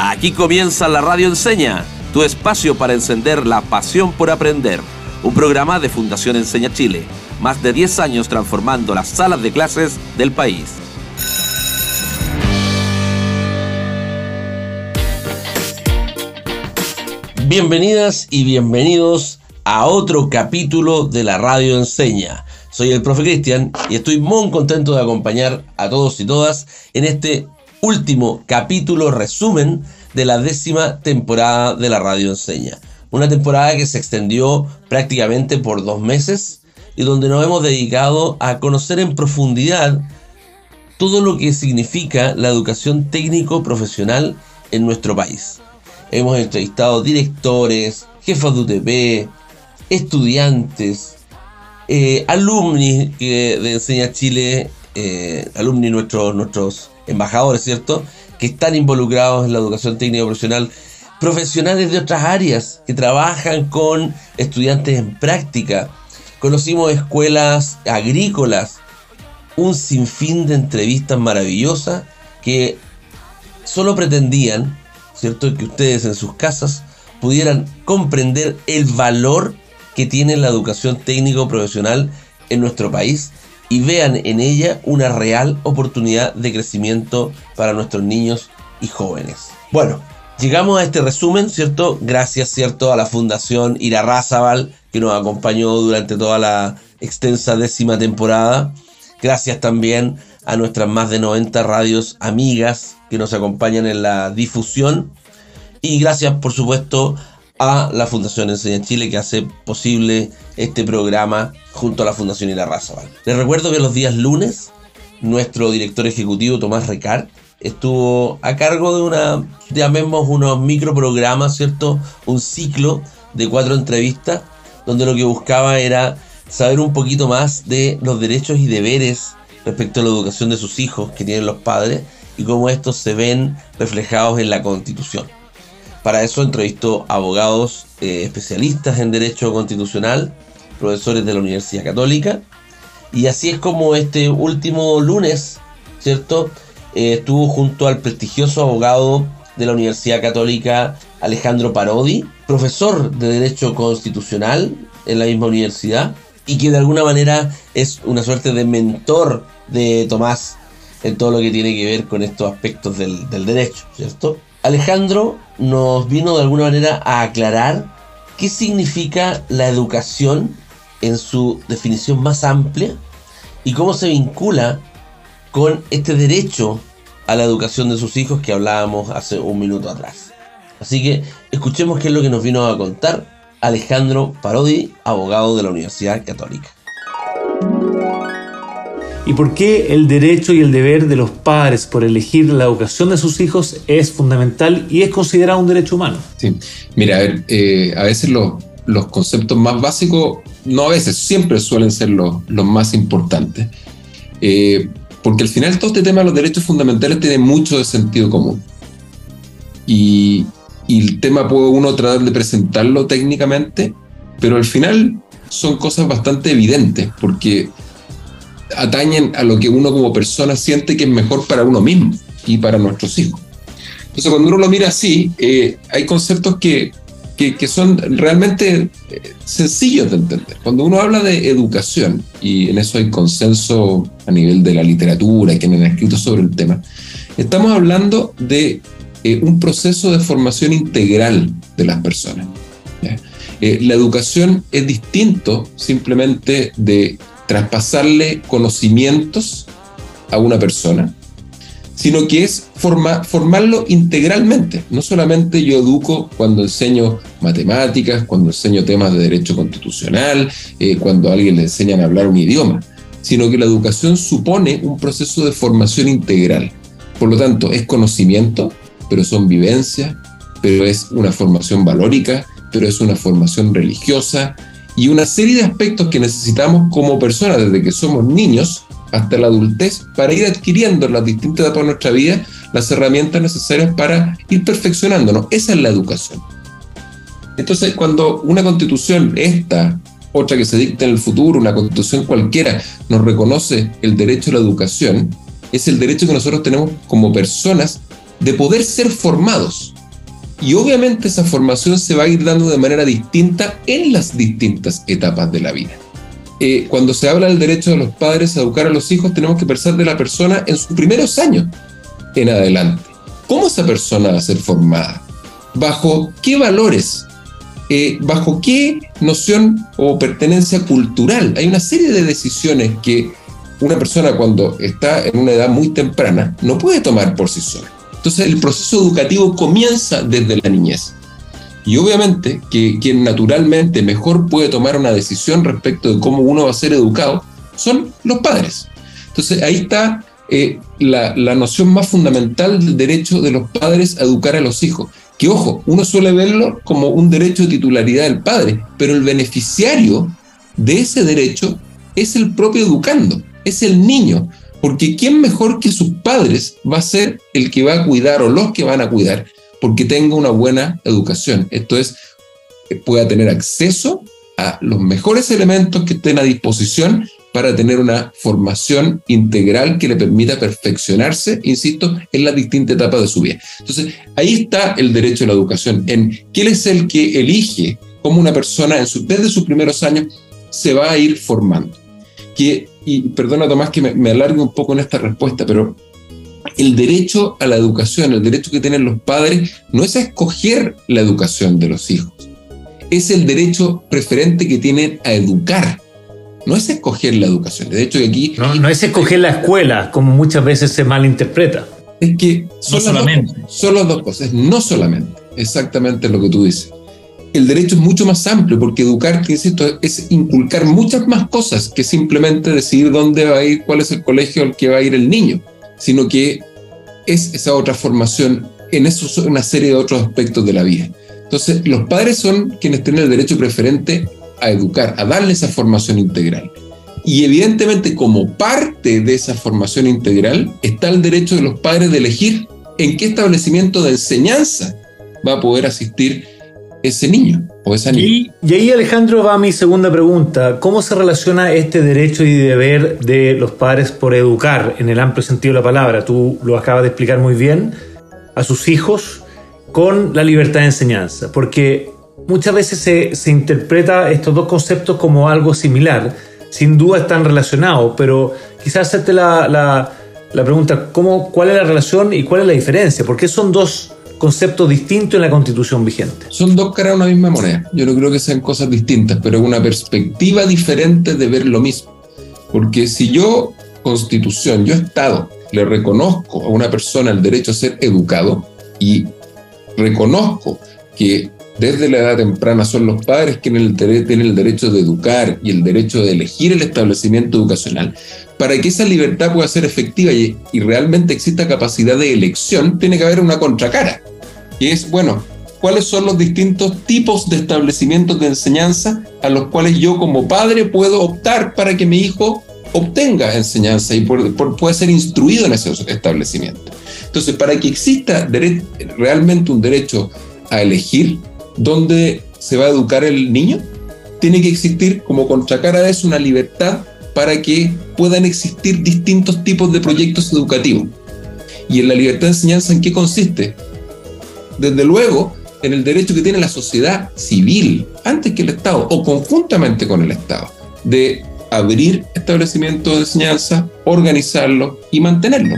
Aquí comienza la Radio Enseña, tu espacio para encender la pasión por aprender. Un programa de Fundación Enseña Chile. Más de 10 años transformando las salas de clases del país. Bienvenidas y bienvenidos a otro capítulo de la Radio Enseña. Soy el profe Cristian y estoy muy contento de acompañar a todos y todas en este último capítulo resumen de la 10ª temporada de la Radio Enseña. Una temporada que se extendió prácticamente por 2 meses y donde nos hemos dedicado a conocer en profundidad todo lo que significa la educación técnico-profesional en nuestro país. Hemos entrevistado directores, jefes de UTP, estudiantes, alumni de Enseña Chile, alumni nuestros embajadores, ¿cierto?, que están involucrados en la educación técnica profesional, profesionales de otras áreas que trabajan con estudiantes en práctica. Conocimos escuelas agrícolas, un sinfín de entrevistas maravillosas que solo pretendían, ¿cierto?, que ustedes en sus casas pudieran comprender el valor que tiene la educación técnico profesional en nuestro país y vean en ella una real oportunidad de crecimiento para nuestros niños y jóvenes. Bueno, llegamos a este resumen, ¿cierto? Gracias, ¿cierto?, a la Fundación Irarrázaval, que nos acompañó durante toda la extensa 10ª temporada. Gracias también a nuestras más de 90 radios amigas que nos acompañan en la difusión. Y gracias, por supuesto, a la Fundación Enseña Chile, que hace posible este programa junto a la Fundación Irarrázaval. Les recuerdo que los días lunes, nuestro director ejecutivo, Tomás Recart, estuvo a cargo de llamemos unos microprogramas, ¿cierto? Un ciclo de 4 entrevistas, donde lo que buscaba era saber un poquito más de los derechos y deberes respecto a la educación de sus hijos que tienen los padres y cómo estos se ven reflejados en la Constitución. Para eso entrevistó abogados especialistas en Derecho Constitucional, profesores de la Universidad Católica, y así es como este último lunes, ¿cierto?, estuvo junto al prestigioso abogado de la Universidad Católica, Alejandro Parodi, profesor de Derecho Constitucional en la misma universidad, y que de alguna manera es una suerte de mentor de Tomás en todo lo que tiene que ver con estos aspectos del derecho, ¿cierto? Alejandro nos vino de alguna manera a aclarar qué significa la educación en su definición más amplia y cómo se vincula con este derecho a la educación de sus hijos que hablábamos hace un minuto atrás. Así que escuchemos qué es lo que nos vino a contar Alejandro Parodi, abogado de la Universidad Católica. ¿Y por qué el derecho y el deber de los padres por elegir la educación de sus hijos es fundamental y es considerado un derecho humano? Sí, mira, a veces los conceptos más básicos, no a veces, siempre suelen ser los más importantes. Porque al final todo este tema de los derechos fundamentales tiene mucho de sentido común. Y el tema puede uno tratar de presentarlo técnicamente, pero al final son cosas bastante evidentes, porque atañen a lo que uno como persona siente que es mejor para uno mismo y para nuestros hijos. Entonces, cuando uno lo mira así, hay conceptos que son realmente sencillos de entender. Cuando uno habla de educación, y en eso hay consenso a nivel de la literatura, quienes han escrito sobre el tema, estamos hablando de un proceso de formación integral de las personas. La educación es distinto simplemente de traspasarle conocimientos a una persona, sino que es formarlo integralmente. No solamente yo educo cuando enseño matemáticas, cuando enseño temas de derecho constitucional, cuando a alguien le enseñan a hablar un idioma, sino que la educación supone un proceso de formación integral. Por lo tanto, es conocimiento, pero son vivencias, pero es una formación valórica, pero es una formación religiosa, y una serie de aspectos que necesitamos como personas desde que somos niños hasta la adultez para ir adquiriendo en las distintas etapas de nuestra vida las herramientas necesarias para ir perfeccionándonos. Esa es la educación. Entonces, cuando una constitución, otra que se dicta en el futuro, una constitución cualquiera, nos reconoce el derecho a la educación, es el derecho que nosotros tenemos como personas de poder ser formados Y obviamente esa formación se va a ir dando de manera distinta en las distintas etapas de la vida. Cuando se habla del derecho de los padres a educar a los hijos, tenemos que pensar de la persona en sus primeros años en adelante. ¿Cómo esa persona va a ser formada? ¿Bajo qué valores? ¿Bajo qué noción o pertenencia cultural? Hay una serie de decisiones que una persona, cuando está en una edad muy temprana, no puede tomar por sí sola. Entonces el proceso educativo comienza desde la niñez. Y obviamente que quien naturalmente mejor puede tomar una decisión respecto de cómo uno va a ser educado son los padres. Entonces ahí está la noción más fundamental del derecho de los padres a educar a los hijos. Que ojo, uno suele verlo como un derecho de titularidad del padre, pero el beneficiario de ese derecho es el propio educando, es el niño. Porque ¿quién mejor que sus padres va a ser el que va a cuidar o los que van a cuidar? Porque tenga una buena educación. Esto es, pueda tener acceso a los mejores elementos que estén a disposición para tener una formación integral que le permita perfeccionarse, insisto, en las distintas etapas de su vida. Entonces, ahí está el derecho a la educación, en quién es el que elige cómo una persona desde sus primeros años se va a ir formando. Y perdona, Tomás, que me alargue un poco en esta respuesta, pero el derecho a la educación, el derecho que tienen los padres, no es a escoger la educación de los hijos, es el derecho preferente que tienen a educar. No es escoger la educación. De hecho, aquí... No es escoger la escuela, como muchas veces se malinterpreta. Es que son las dos cosas. No solamente. Exactamente lo que tú dices. El derecho es mucho más amplio, porque educar, que insisto, es inculcar muchas más cosas que simplemente decidir dónde va a ir, cuál es el colegio al que va a ir el niño, sino que es esa otra formación en una serie de otros aspectos de la vida. Entonces, los padres son quienes tienen el derecho preferente a educar, a darle esa formación integral. Y evidentemente, como parte de esa formación integral, está el derecho de los padres de elegir en qué establecimiento de enseñanza va a poder asistir ese niño o esa niña. Y ahí, Alejandro, va mi segunda pregunta. ¿Cómo se relaciona este derecho y deber de los padres por educar, en el amplio sentido de la palabra? Tú lo acabas de explicar muy bien, a sus hijos, con la libertad de enseñanza. Porque muchas veces se interpreta estos dos conceptos como algo similar. Sin duda están relacionados, pero quizás hacerte la pregunta, ¿cuál es la relación y cuál es la diferencia? ¿Por qué son dos conceptos distintos en la Constitución vigente? Son dos caras de una misma moneda. Yo no creo que sean cosas distintas, pero es una perspectiva diferente de ver lo mismo. Porque si yo, Constitución, yo Estado, le reconozco a una persona el derecho a ser educado y reconozco que desde la edad temprana son los padres quienes tienen el derecho de educar y el derecho de elegir el establecimiento educacional, para que esa libertad pueda ser efectiva y realmente exista capacidad de elección, tiene que haber una contracara, que es, bueno, ¿cuáles son los distintos tipos de establecimientos de enseñanza a los cuales yo como padre puedo optar para que mi hijo obtenga enseñanza y pueda ser instruido en esos establecimientos? Entonces, para que exista realmente un derecho a elegir dónde se va a educar el niño, tiene que existir como contracara de eso una libertad para que puedan existir distintos tipos de proyectos educativos. ¿Y en la libertad de enseñanza en qué consiste? Desde luego, en el derecho que tiene la sociedad civil, antes que el Estado, o conjuntamente con el Estado, de abrir establecimientos de enseñanza, organizarlos y mantenerlos.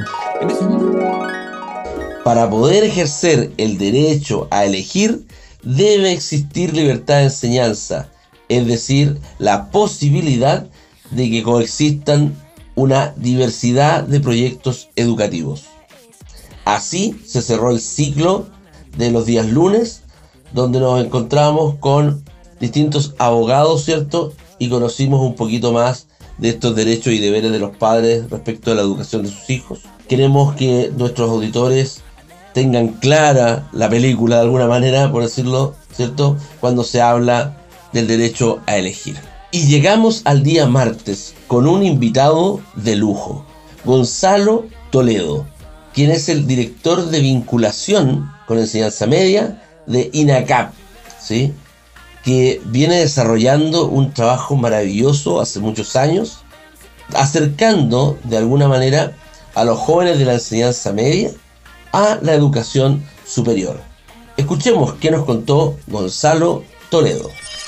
Para poder ejercer el derecho a elegir, debe existir libertad de enseñanza, es decir, la posibilidad de que coexistan una diversidad de proyectos educativos. Así se cerró el ciclo de los días lunes, donde nos encontramos con distintos abogados, ¿cierto? Y conocimos un poquito más de estos derechos y deberes de los padres respecto a la educación de sus hijos. Queremos que nuestros auditores tengan clara la película de alguna manera, por decirlo, ¿cierto? Cuando se habla del derecho a elegir. Y llegamos al día martes con un invitado de lujo, Gonzalo Toledo, quien es el director de vinculación con enseñanza media de INACAP, ¿sí? Que viene desarrollando un trabajo maravilloso hace muchos años, acercando de alguna manera a los jóvenes de la enseñanza media a la educación superior. Escuchemos qué nos contó Gonzalo Toledo.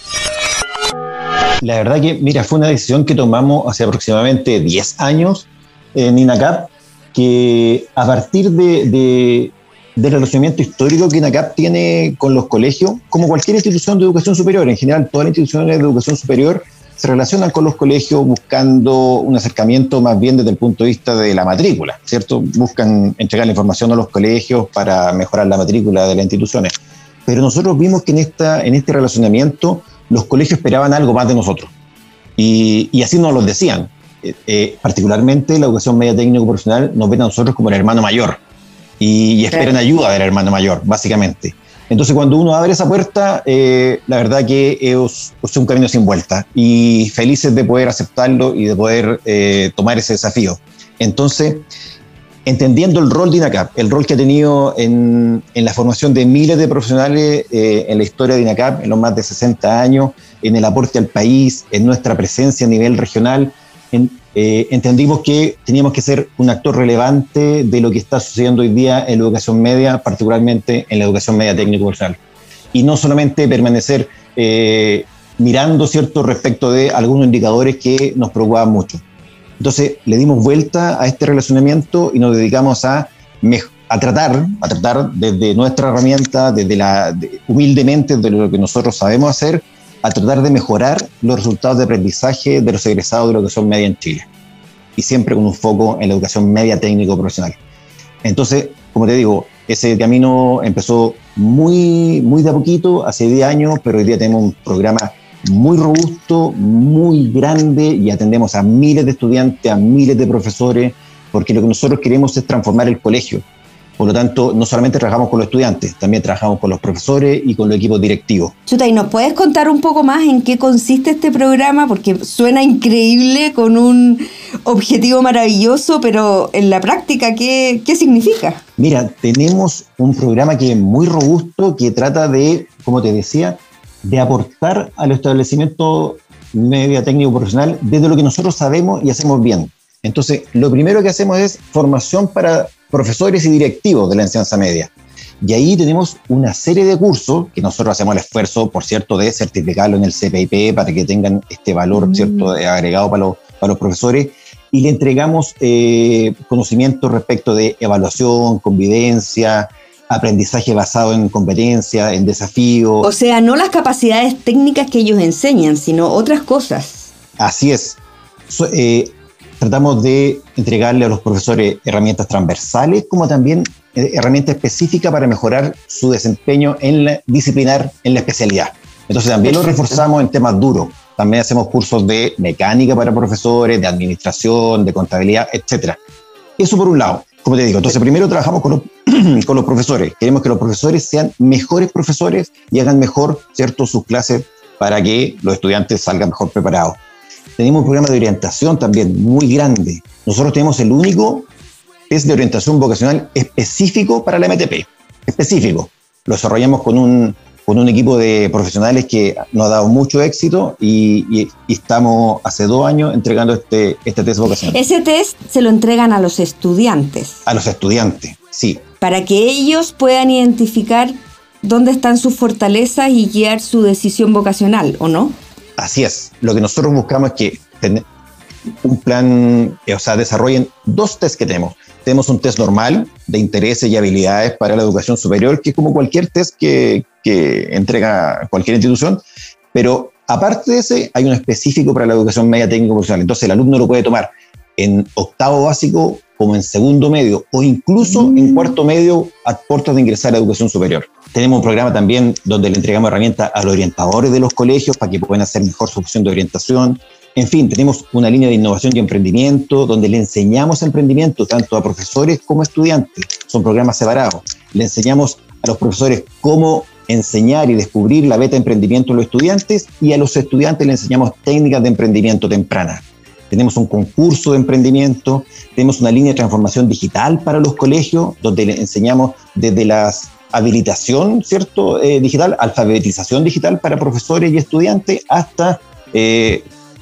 La verdad que, mira, fue una decisión que tomamos hace aproximadamente 10 años en INACAP, que a partir del relacionamiento histórico que INACAP tiene con los colegios, como cualquier institución de educación superior, en general todas las instituciones de educación superior se relacionan con los colegios buscando un acercamiento más bien desde el punto de vista de la matrícula, ¿cierto? Buscan entregar la información a los colegios para mejorar la matrícula de las instituciones. Pero nosotros vimos que en este relacionamiento los colegios esperaban algo más de nosotros. Y así nos lo decían. Particularmente la educación media técnico profesional nos ven a nosotros como el hermano mayor y esperan ayuda del hermano mayor, básicamente. Entonces, cuando uno abre esa puerta, la verdad que es un camino sin vuelta y felices de poder aceptarlo y de poder tomar ese desafío. Entonces, entendiendo el rol de INACAP, el rol que ha tenido en la formación de miles de profesionales en la historia de INACAP, en los más de 60 años, en el aporte al país, en nuestra presencia a nivel regional, entendimos que teníamos que ser un actor relevante de lo que está sucediendo hoy día en la educación media, particularmente en la educación media técnico-profesional. Y no solamente permanecer mirando, ¿cierto?, respecto de algunos indicadores que nos preocupaban mucho. Entonces le dimos vuelta a este relacionamiento y nos dedicamos a tratar desde nuestra herramienta, humildemente de lo que nosotros sabemos hacer, a tratar de mejorar los resultados de aprendizaje de los egresados de la educación media en Chile. Y siempre con un foco en la educación media técnico-profesional. Entonces, como te digo, ese camino empezó muy de a poquito, hace 10 años, pero hoy día tenemos un programa muy robusto, muy grande y atendemos a miles de estudiantes, a miles de profesores, porque lo que nosotros queremos es transformar el colegio. Por lo tanto, no solamente trabajamos con los estudiantes, también trabajamos con los profesores y con los equipos directivos. Chuta, ¿y nos puedes contar un poco más en qué consiste este programa? Porque suena increíble, con un objetivo maravilloso, pero en la práctica, ¿qué significa? Mira, tenemos un programa que es muy robusto, que trata de, como te decía, de aportar al establecimiento media técnico profesional desde lo que nosotros sabemos y hacemos bien. Entonces, lo primero que hacemos es formación para profesores y directivos de la enseñanza media. Y ahí tenemos una serie de cursos que nosotros hacemos el esfuerzo, por cierto, de certificarlo en el CPIP para que tengan este valor, ¿cierto?, agregado para los profesores, y le entregamos conocimientos respecto de evaluación, convivencia, aprendizaje basado en competencia, en desafío. O sea, no las capacidades técnicas que ellos enseñan, sino otras cosas. Así es. Tratamos de entregarle a los profesores herramientas transversales, como también herramientas específicas para mejorar su desempeño en la disciplinar, en la especialidad. Entonces también lo reforzamos en temas duros. También hacemos cursos de mecánica para profesores, de administración, de contabilidad, etc. Eso por un lado, como te digo. Entonces primero trabajamos con los profesores. Queremos que los profesores sean mejores profesores y hagan mejor, ¿cierto?, sus clases para que los estudiantes salgan mejor preparados. Tenemos un programa de orientación también muy grande. Nosotros tenemos el único test de orientación vocacional específico para la MTP. Específico. Lo desarrollamos con un equipo de profesionales que nos ha dado mucho éxito y estamos hace 2 años entregando este test vocacional. ¿Ese test se lo entregan a los estudiantes? A los estudiantes, sí. Para que ellos puedan identificar dónde están sus fortalezas y guiar su decisión vocacional, ¿o no? Así es. Lo que nosotros buscamos es que un plan, desarrollen 2 tests que tenemos. Tenemos un test normal de intereses y habilidades para la educación superior, que es como cualquier test que entrega cualquier institución, pero aparte de ese, hay uno específico para la educación media técnico profesional. Entonces el alumno lo puede tomar en octavo básico, como en segundo medio, o incluso en cuarto medio a puertas de ingresar a educación superior. Tenemos un programa también donde le entregamos herramientas a los orientadores de los colegios para que puedan hacer mejor su opción de orientación. En fin, tenemos una línea de innovación y emprendimiento donde le enseñamos emprendimiento tanto a profesores como a estudiantes. Son programas separados. Le enseñamos a los profesores cómo enseñar y descubrir la beta de emprendimiento a los estudiantes, y a los estudiantes le enseñamos técnicas de emprendimiento temprana. Tenemos un concurso de emprendimiento, tenemos una línea de transformación digital para los colegios, donde le enseñamos desde la habilitación, ¿cierto?, digital, alfabetización digital para profesores y estudiantes, hasta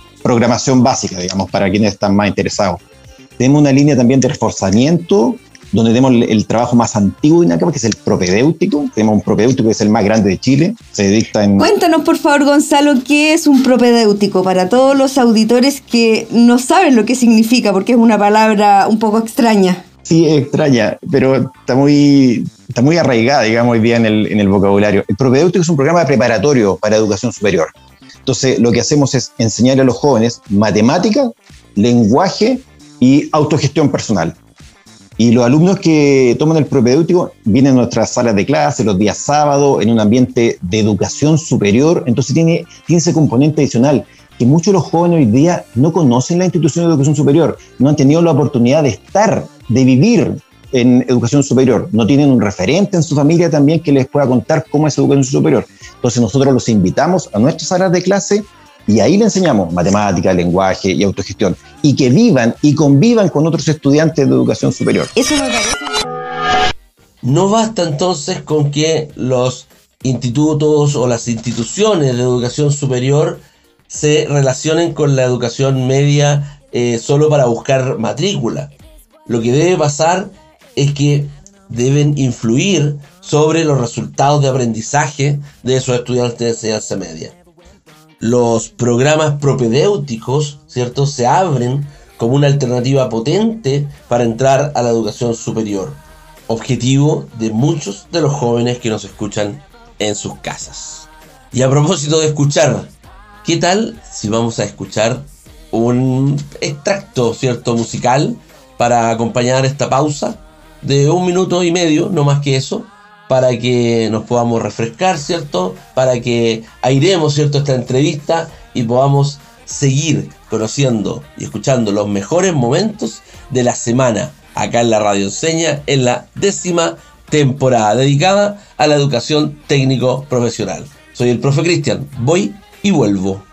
programación básica, digamos, para quienes están más interesados. Tenemos una línea también de reforzamiento donde tenemos el trabajo más antiguo de INACAP, que es el propedéutico. Tenemos un propedéutico que es el más grande de Chile. Se dicta en... Cuéntanos, por favor, Gonzalo, ¿qué es un propedéutico? Para todos los auditores que no saben lo que significa, porque es una palabra un poco extraña. Sí, es extraña, pero está muy arraigada, digamos, hoy día en el vocabulario. El propedéutico es un programa preparatorio para educación superior. Entonces, lo que hacemos es enseñar a los jóvenes matemática, lenguaje y autogestión personal. Y los alumnos que toman el propedéutico vienen a nuestras salas de clase los días sábados en un ambiente de educación superior. Entonces tiene ese componente adicional que muchos de los jóvenes hoy día no conocen la institución de educación superior, no han tenido la oportunidad de estar, de vivir en educación superior, no tienen un referente en su familia también que les pueda contar cómo es educación superior. Entonces nosotros los invitamos a nuestras salas de clase y ahí le enseñamos matemática, lenguaje y autogestión, y que vivan y convivan con otros estudiantes de educación superior. Eso me parece. No basta entonces con que los institutos o las instituciones de educación superior se relacionen con la educación media solo para buscar matrícula. Lo que debe pasar es que deben influir sobre los resultados de aprendizaje de esos estudiantes de enseñanza media. Los programas propedéuticos, ¿cierto?, se abren como una alternativa potente para entrar a la educación superior, objetivo de muchos de los jóvenes que nos escuchan en sus casas. Y a propósito de escuchar, ¿qué tal si vamos a escuchar un extracto, ¿cierto?, musical para acompañar esta pausa de 1 minuto y medio, no más que eso, para que nos podamos refrescar, ¿cierto?, para que airemos, ¿cierto?, esta entrevista y podamos seguir conociendo y escuchando los mejores momentos de la semana acá en la Radio Enseña, en la 10ª temporada dedicada a la educación técnico profesional. Soy el profe Cristian, voy y vuelvo.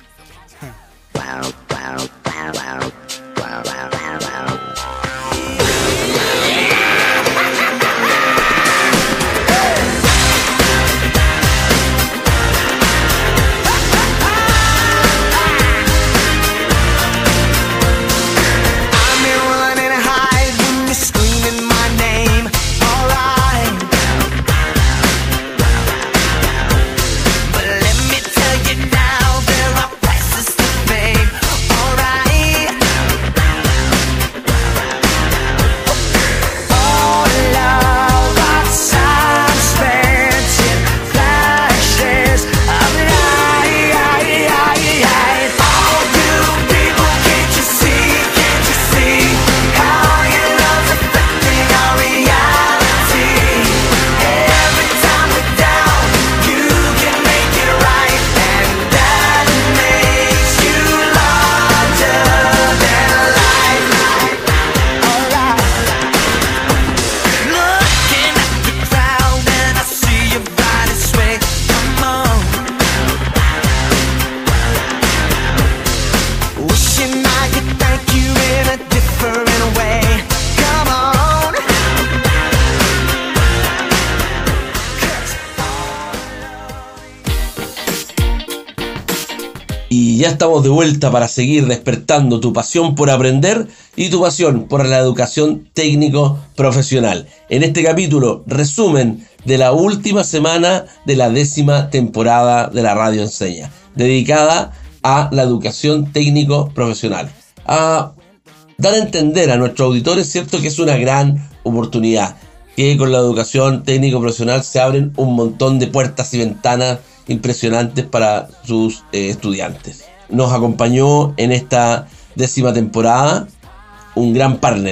Y ya estamos de vuelta para seguir despertando tu pasión por aprender y tu pasión por la educación técnico profesional. En este capítulo, resumen de la última semana de la 10ª temporada de la Radio Enseña, dedicada a la educación técnico profesional. A dar a entender a nuestros auditores, ¿cierto?, que es una gran oportunidad, que con la educación técnico profesional se abren un montón de puertas y ventanas impresionantes para sus estudiantes. Nos acompañó en esta 10ª temporada un gran partner,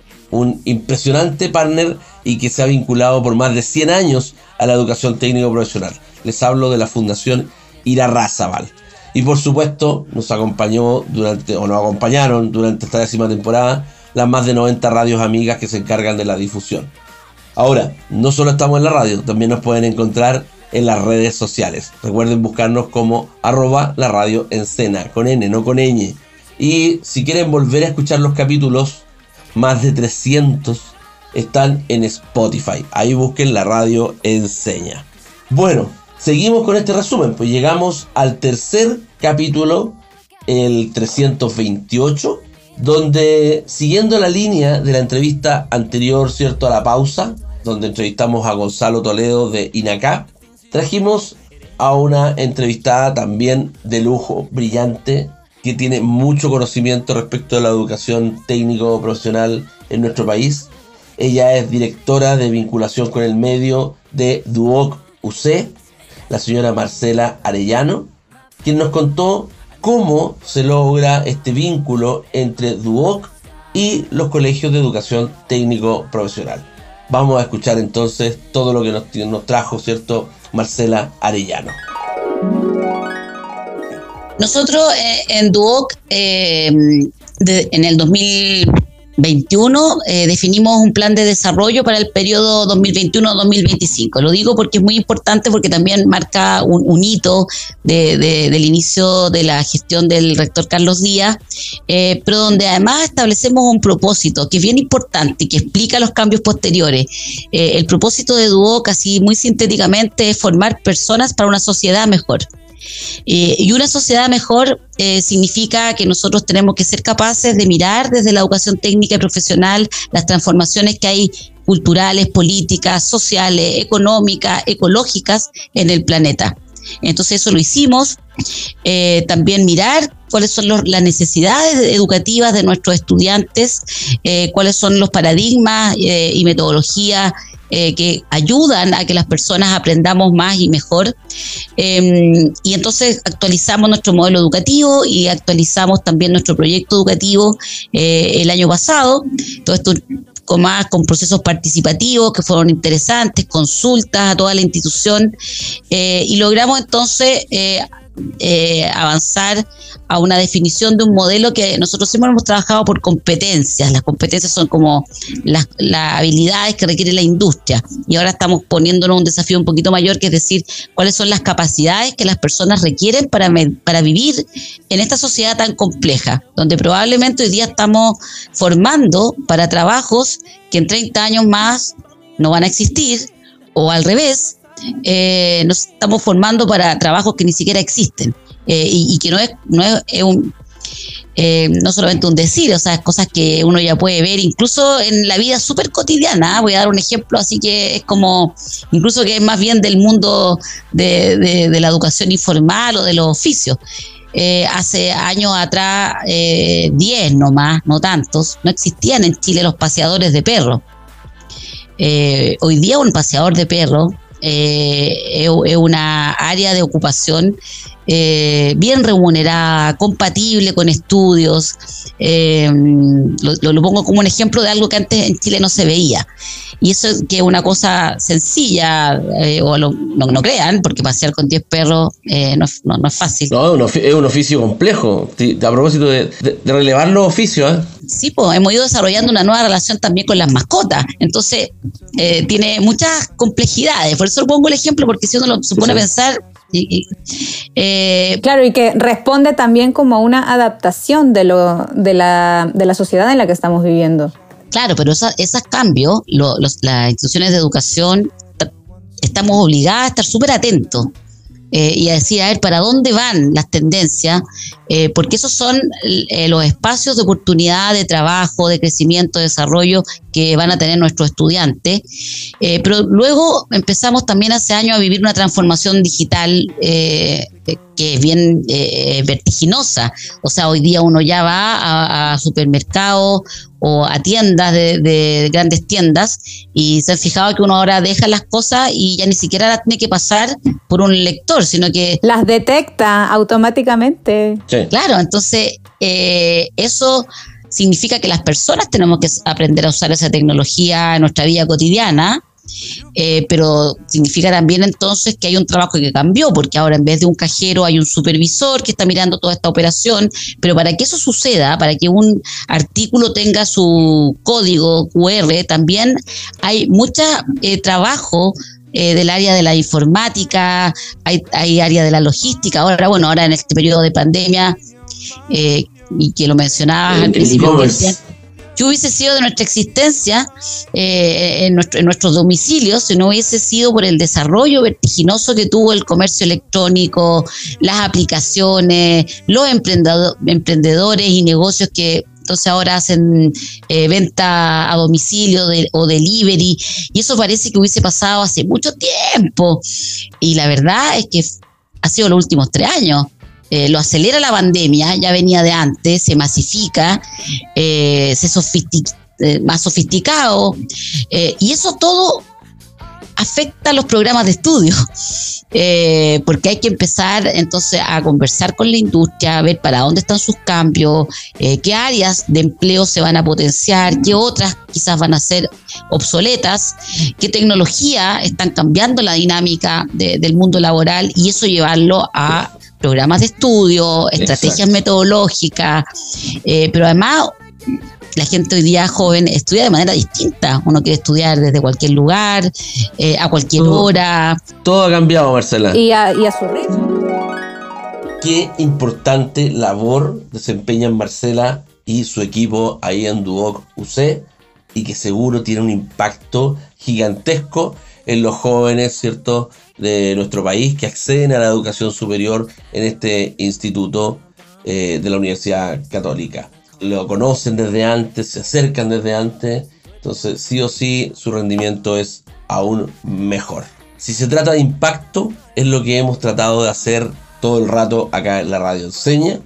un impresionante partner y que se ha vinculado por más de 100 años a la educación técnico profesional. Les hablo de la Fundación Irarrázaval. Y por supuesto nos acompañaron durante esta 10ª temporada las más de 90 radios amigas que se encargan de la difusión. Ahora, no solo estamos en la radio, también nos pueden encontrar en las redes sociales. Recuerden buscarnos como @laradioencena, con N, no con ñ. Y si quieren volver a escuchar los capítulos, más de 300 están en Spotify. Ahí busquen la Radio Enseña. Bueno, seguimos con este resumen, pues llegamos al tercer capítulo, el 328, donde, siguiendo la línea de la entrevista anterior, ¿cierto?, a la pausa, donde entrevistamos a Gonzalo Toledo de INACAP, trajimos a una entrevistada también de lujo, brillante, que tiene mucho conocimiento respecto de la educación técnico-profesional en nuestro país. Ella es directora de vinculación con el medio de Duoc UC, la señora Marcela Arellano, quien nos contó cómo se logra este vínculo entre Duoc y los colegios de educación técnico-profesional. Vamos a escuchar entonces todo lo que nos trajo, ¿cierto?, Marcela Arellano. Nosotros en Duoc, en el 2021, definimos un plan de desarrollo para el periodo 2021-2025. Lo digo porque es muy importante, porque también marca un hito del inicio de la gestión del rector Carlos Díaz, pero donde además establecemos un propósito que es bien importante y que explica los cambios posteriores. El propósito de Duoc, así muy sintéticamente, es formar personas para una sociedad mejor. Y una sociedad mejor significa que nosotros tenemos que ser capaces de mirar desde la educación técnica y profesional las transformaciones que hay culturales, políticas, sociales, económicas, ecológicas en el planeta. Entonces eso lo hicimos. También mirar cuáles son las necesidades educativas de nuestros estudiantes, cuáles son los paradigmas y metodologías que ayudan a que las personas aprendamos más y mejor. Y entonces actualizamos nuestro modelo educativo y actualizamos también nuestro proyecto educativo el año pasado. Todo esto con procesos participativos que fueron interesantes, consultas a toda la institución, y logramos entonces avanzar a una definición de un modelo que nosotros siempre hemos trabajado por competencias. Las competencias son como las habilidades que requiere la industria, y ahora estamos poniéndonos un desafío un poquito mayor, que es decir, cuáles son las capacidades que las personas requieren para vivir en esta sociedad tan compleja, donde probablemente hoy día estamos formando para trabajos que en 30 años más no van a existir, o al revés, nos estamos formando para trabajos que ni siquiera existen, y que no solamente un decir, o sea, cosas que uno ya puede ver incluso en la vida súper cotidiana. Voy a dar un ejemplo, así que es como, incluso que es más bien del mundo de la educación informal o de los oficios. Hace años atrás, 10 nomás, no tantos, no existían en Chile los paseadores de perros. Hoy día un paseador de perros es una área de ocupación bien remunerada, compatible con estudios. Lo pongo como un ejemplo de algo que antes en Chile no se veía. Y eso es que es una cosa sencilla, no crean, porque pasear con 10 perros no es fácil. No, es un oficio complejo. A propósito de relevar los oficios, Sí, pues hemos ido desarrollando una nueva relación también con las mascotas. Entonces, tiene muchas complejidades. Por eso lo pongo el ejemplo, porque si uno se pone a pensar... claro, y que responde también como a una adaptación de la sociedad en la que estamos viviendo. Claro, pero esos cambios, las instituciones de educación estamos obligadas a estar súper atentos y a decir, a ver, ¿para dónde van las tendencias? Porque esos son los espacios de oportunidad, de trabajo, de crecimiento, de desarrollo que van a tener nuestros estudiantes. Pero luego empezamos también hace años a vivir una transformación digital que es bien vertiginosa. O sea, hoy día uno ya va a supermercados o a tiendas de grandes tiendas, y se han fijado que uno ahora deja las cosas y ya ni siquiera las tiene que pasar por un lector, sino que las detecta automáticamente. Sí. Claro, entonces eso significa que las personas tenemos que aprender a usar esa tecnología en nuestra vida cotidiana. Pero significa también entonces que hay un trabajo que cambió, porque ahora en vez de un cajero hay un supervisor que está mirando toda esta operación. Pero para que eso suceda, para que un artículo tenga su código QR, también hay mucho trabajo del área de la informática, hay área de la logística. Ahora en este periodo de pandemia, y que lo mencionabas al principio, ¿qué hubiese sido de nuestra existencia en nuestros domicilios si no hubiese sido por el desarrollo vertiginoso que tuvo el comercio electrónico, las aplicaciones, los emprendedores y negocios que entonces ahora hacen venta a domicilio o delivery, y eso parece que hubiese pasado hace mucho tiempo, y la verdad es que ha sido los últimos 3 años. Lo acelera la pandemia, ya venía de antes, se masifica, más sofisticado, y eso todo afecta a los programas de estudio, porque hay que empezar entonces a conversar con la industria, a ver para dónde están sus cambios, qué áreas de empleo se van a potenciar, qué otras quizás van a ser obsoletas, qué tecnología están cambiando la dinámica del mundo laboral, y eso llevarlo a programas de estudio, estrategias metodológicas, pero además la gente hoy día joven estudia de manera distinta. Uno quiere estudiar desde cualquier lugar, a cualquier hora. Todo ha cambiado, Marcela. Y a su ritmo. Qué importante labor desempeñan Marcela y su equipo ahí en Duoc UC, y que seguro tiene un impacto gigantesco en los jóvenes, ¿cierto?, de nuestro país que acceden a la educación superior en este instituto de la Universidad Católica. Lo conocen desde antes, se acercan desde antes, entonces sí o sí su rendimiento es aún mejor. Si se trata de impacto, es lo que hemos tratado de hacer todo el rato acá en la Radio Enseña,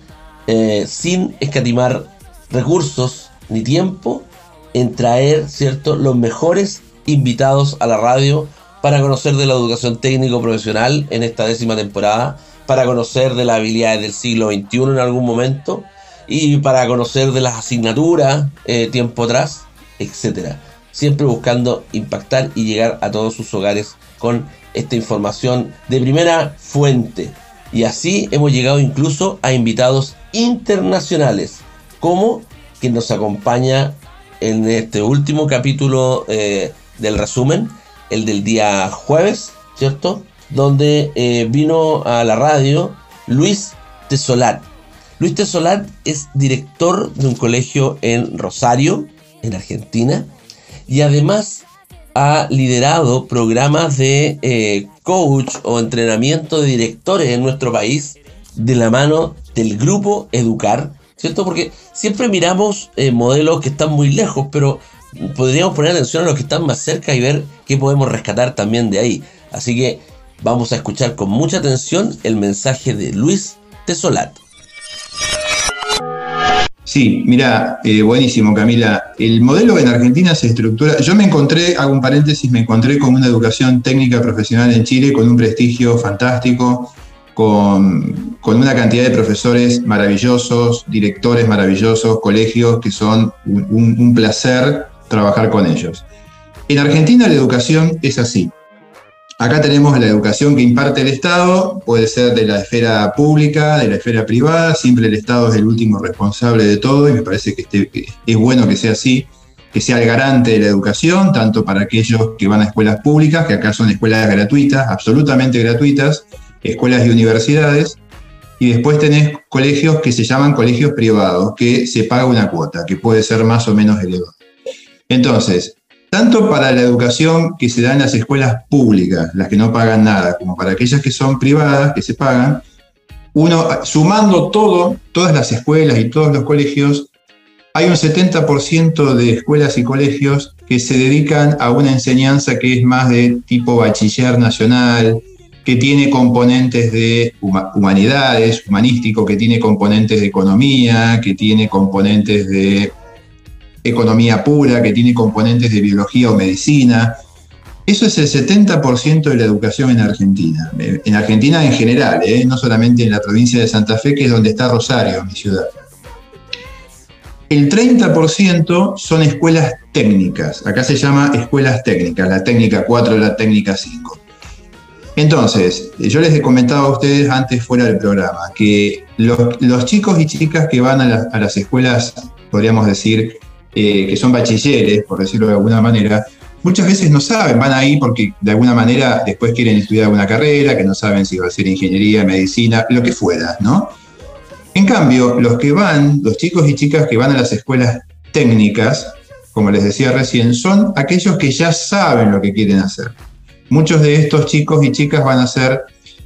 sin escatimar recursos ni tiempo en traer, ¿cierto?, los mejores invitados a la radio para conocer de la educación técnico-profesional en esta 10ª temporada, para conocer de las habilidades del siglo XXI en algún momento, y para conocer de las asignaturas tiempo atrás, etcétera. Siempre buscando impactar y llegar a todos sus hogares con esta información de primera fuente. Y así hemos llegado incluso a invitados internacionales, como quien nos acompaña en este último capítulo del resumen, el del día jueves, ¿cierto?, donde vino a la radio Luis Tesolat. Luis Tesolat es director de un colegio en Rosario, en Argentina, y además ha liderado programas de coach o entrenamiento de directores en nuestro país de la mano del Grupo Educar, ¿cierto? Porque siempre miramos modelos que están muy lejos, pero podríamos poner atención a los que están más cerca y ver qué podemos rescatar también de ahí. Así que vamos a escuchar con mucha atención el mensaje de Luis Tesolat. Sí, mira, buenísimo, Camila. El modelo en Argentina se estructura. Yo me encontré, hago un paréntesis, me encontré con una educación técnica profesional en Chile con un prestigio fantástico, con una cantidad de profesores maravillosos, directores maravillosos, colegios que son un placer trabajar con ellos. En Argentina la educación es así. Acá tenemos la educación que imparte el Estado, puede ser de la esfera pública, de la esfera privada, siempre el Estado es el último responsable de todo y me parece que es bueno que sea así, que sea el garante de la educación, tanto para aquellos que van a escuelas públicas, que acá son escuelas gratuitas, absolutamente gratuitas, escuelas y universidades, y después tenés colegios que se llaman colegios privados, que se paga una cuota, que puede ser más o menos elevada. Entonces, tanto para la educación que se da en las escuelas públicas, las que no pagan nada, como para aquellas que son privadas, que se pagan, uno, sumando todas las escuelas y todos los colegios, hay un 70% de escuelas y colegios que se dedican a una enseñanza que es más de tipo bachiller nacional, que tiene componentes de humanidades, humanístico, que tiene componentes de economía, que tiene componentes de economía pura, que tiene componentes de biología o medicina. Eso es el 70% de la educación en Argentina. En Argentina en general, no solamente en la provincia de Santa Fe, que es donde está Rosario, mi ciudad. El 30% son escuelas técnicas. Acá se llama escuelas técnicas, la técnica 4, la técnica 5. Entonces, yo les he comentado a ustedes antes fuera del programa que los chicos y chicas que van a las escuelas, podríamos decir, que son bachilleres, por decirlo de alguna manera, muchas veces no saben, van ahí porque de alguna manera después quieren estudiar alguna carrera, que no saben si va a ser ingeniería, medicina, lo que fuera, ¿no? En cambio, los chicos y chicas que van a las escuelas técnicas, como les decía recién, son aquellos que ya saben lo que quieren hacer. Muchos de estos chicos y chicas van a ser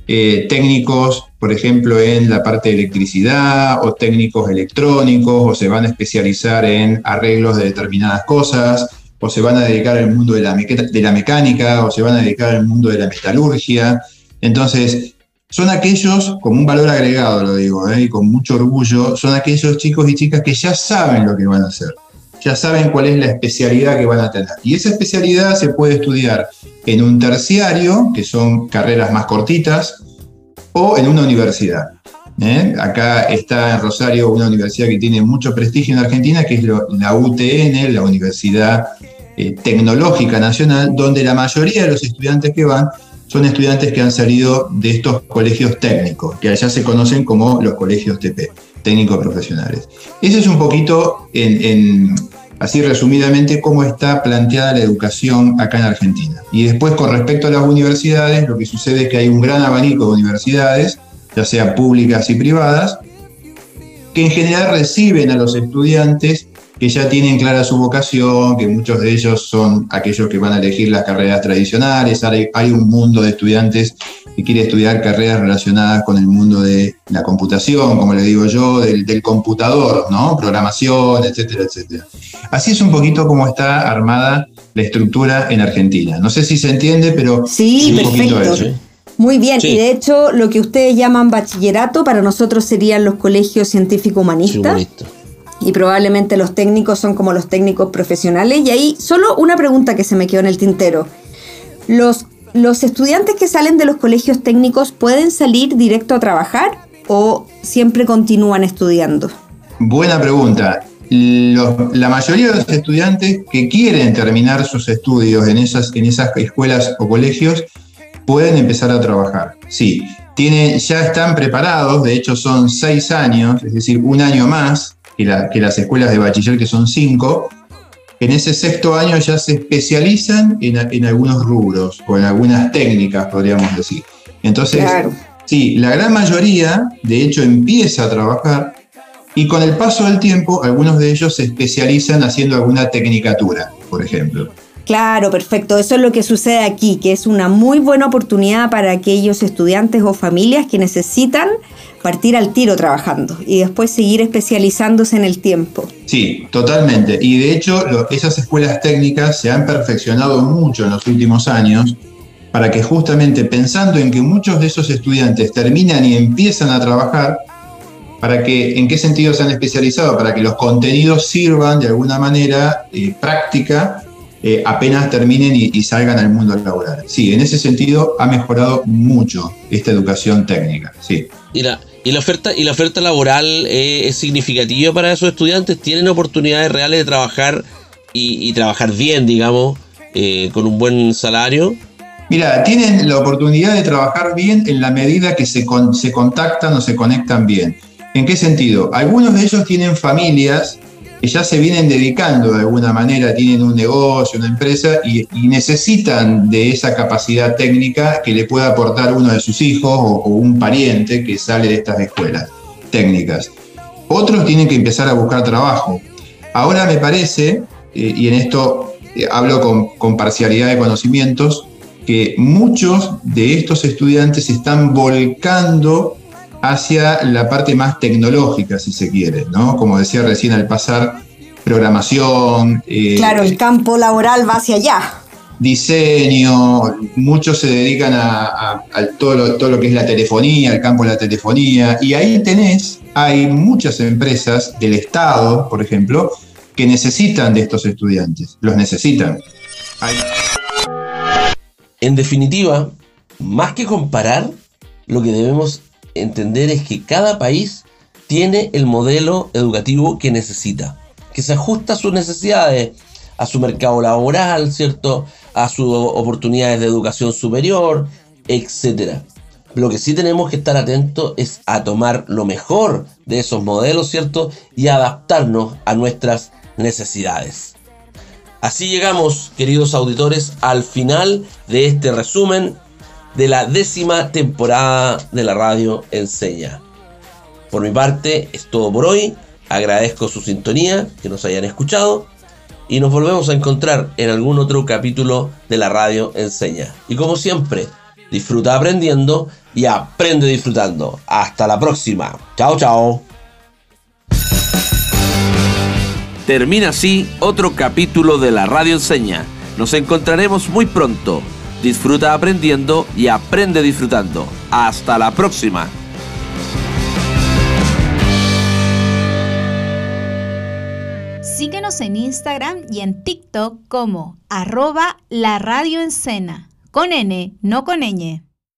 técnicos, por ejemplo, en la parte de electricidad o técnicos electrónicos, o se van a especializar en arreglos de determinadas cosas, o se van a dedicar al mundo de la mecánica, o se van a dedicar al mundo de la metalurgia. Entonces, son aquellos, como un valor agregado lo digo, y con mucho orgullo, son aquellos chicos y chicas que ya saben lo que van a hacer, ya saben cuál es la especialidad que van a tener. Y esa especialidad se puede estudiar en un terciario, que son carreras más cortitas, o en una universidad. Acá está en Rosario una universidad que tiene mucho prestigio en Argentina, que es la UTN, la Universidad Tecnológica Nacional, donde la mayoría de los estudiantes que van son estudiantes que han salido de estos colegios técnicos, que allá se conocen como los colegios TP, técnicos profesionales. Ese es un poquito, así resumidamente, cómo está planteada la educación acá en Argentina. Y después, con respecto a las universidades, lo que sucede es que hay un gran abanico de universidades, ya sea públicas y privadas, que en general reciben a los estudiantes que ya tienen clara su vocación, que muchos de ellos son aquellos que van a elegir las carreras tradicionales. Hay un mundo de estudiantes que quiere estudiar carreras relacionadas con el mundo de la computación, como le digo yo, del computador, ¿no? Programación, etcétera, etcétera. Así es un poquito como está armada la estructura en Argentina. No sé si se entiende, pero sí, un poquito perfecto. eso. Muy bien, Sí. y de hecho lo que ustedes llaman bachillerato para nosotros serían los colegios científico-humanistas. Y probablemente los técnicos son como los técnicos profesionales. Y ahí solo una pregunta que se me quedó en el tintero. ¿Los estudiantes que salen de los colegios técnicos pueden salir directo a trabajar o siempre continúan estudiando? Buena pregunta. La mayoría de los estudiantes que quieren terminar sus estudios en esas escuelas o colegios pueden empezar a trabajar. Sí, ya están preparados, de hecho son 6 años, es decir, un año más que las escuelas de bachiller, que son 5. En ese 6º año ya se especializan en algunos rubros o en algunas técnicas, podríamos decir. Entonces, claro. Sí, la gran mayoría, de hecho, empieza a trabajar y con el paso del tiempo, algunos de ellos se especializan haciendo alguna tecnicatura, por ejemplo. Claro, perfecto. Eso es lo que sucede aquí, que es una muy buena oportunidad para aquellos estudiantes o familias que necesitan partir al tiro trabajando y después seguir especializándose en el tiempo. Sí, totalmente. Y de hecho, esas escuelas técnicas se han perfeccionado mucho en los últimos años para que justamente pensando en que muchos de esos estudiantes terminan y empiezan a trabajar, ¿en qué sentido se han especializado? Para que los contenidos sirvan de alguna manera práctica apenas terminen y salgan al mundo laboral. Sí, en ese sentido ha mejorado mucho esta educación técnica, sí. ¿Y la oferta laboral es significativa para esos estudiantes? ¿Tienen oportunidades reales de trabajar y trabajar bien, digamos, con un buen salario? Mira, tienen la oportunidad de trabajar bien en la medida que se contactan o se conectan bien. ¿En qué sentido? Algunos de ellos tienen familias que ya se vienen dedicando de alguna manera, tienen un negocio, una empresa y necesitan de esa capacidad técnica que le pueda aportar uno de sus hijos o un pariente que sale de estas escuelas técnicas. Otros tienen que empezar a buscar trabajo. Ahora me parece, y en esto hablo con parcialidad de conocimientos, que muchos de estos estudiantes se están volcando hacia la parte más tecnológica, si se quiere, ¿no? Como decía recién, al pasar programación. Claro, el campo laboral va hacia allá. Diseño, muchos se dedican a todo lo que es la telefonía, el campo de la telefonía, y ahí hay muchas empresas del Estado, por ejemplo, que necesitan de estos estudiantes, los necesitan. En definitiva, más que comparar, lo que debemos entender es que cada país tiene el modelo educativo que necesita, que se ajusta a sus necesidades, a su mercado laboral, ¿cierto? A sus oportunidades de educación superior, etc. Lo que sí tenemos que estar atentos es a tomar lo mejor de esos modelos, ¿cierto? Y adaptarnos a nuestras necesidades. Así llegamos, queridos auditores, al final de este resumen de la 10ª temporada de la Radio Enseña. Por mi parte es todo por hoy. Agradezco su sintonía, que nos hayan escuchado, y nos volvemos a encontrar en algún otro capítulo de la Radio Enseña. Y como siempre, disfruta aprendiendo y aprende disfrutando. Hasta la próxima. Chao, chao. Termina así otro capítulo de la Radio Enseña. Nos encontraremos muy pronto. Disfruta aprendiendo y aprende disfrutando. Hasta la próxima. Síguenos en Instagram y en TikTok como @laradioencena, con N, no con ñ.